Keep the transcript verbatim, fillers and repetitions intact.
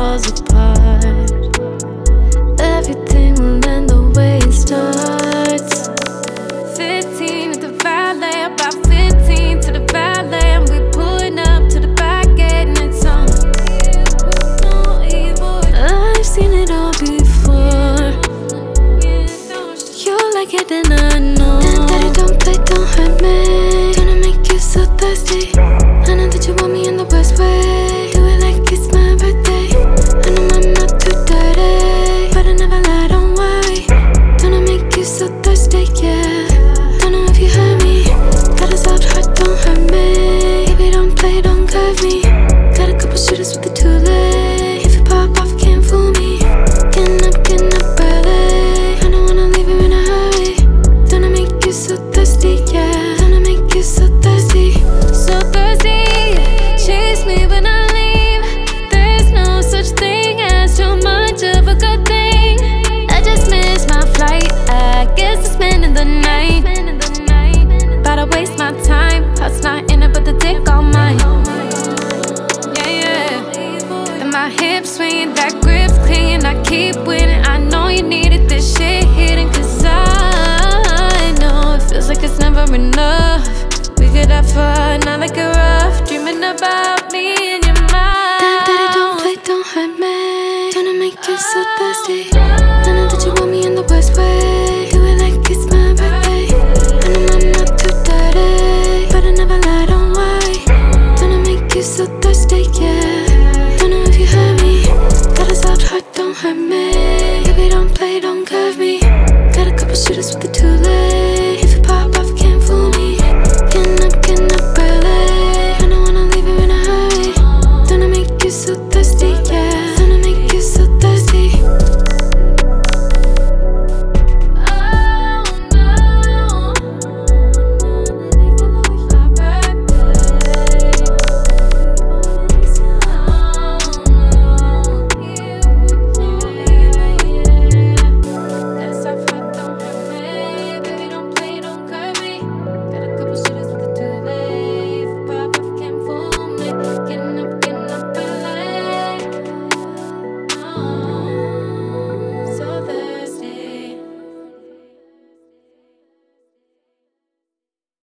falls apart. Everything will end the way it starts. Fifteen at the valet, about fifteen to the valet, and we pulling up to the back gate, and it's on. I've seen it all before. You like it, then I know. And daddy, don't play, don't hurt me. Gonna make you so thirsty. I know that you want me in the worst way. Do it like it's my birthday. I know I'm not too dirty, but I never lie, don't worry. Gonna make you so thirsty, yeah. Don't know if you heard me. Got a soft heart, don't hurt me. Baby, don't play, don't curve me. Got a couple shooters with the too late. If you pop off, can't fool me. Getting up, getting up early. I don't wanna leave you in a hurry. Gonna make you so thirsty, yeah. Gonna make you so thirsty, so thirsty. Chase me when I leave. There's no such thing as too much of a good thing. I just missed my flight. I guess it's spending the night. About to waste my time. Heart's not in it, but the dick all mine. Yeah, yeah. And my hips swinging, that grip's clean. I keep winning. I know you needed this shit hitting, cause I know it feels like it's never enough. We could have fun, not like a rough. Dreaming about me in your mind. Damn, daddy, don't play, don't hurt me. Gonna make you so thirsty. I know that you want me in the worst way. Do it like it's my birthday. I know I'm not too dirty, but I never lie, don't worry. Gonna make you so thirsty, yeah. Don't know if you heard me. Got a soft heart, don't hurt me. Baby, don't play, don't curve me. Got a couple shooters with the too late.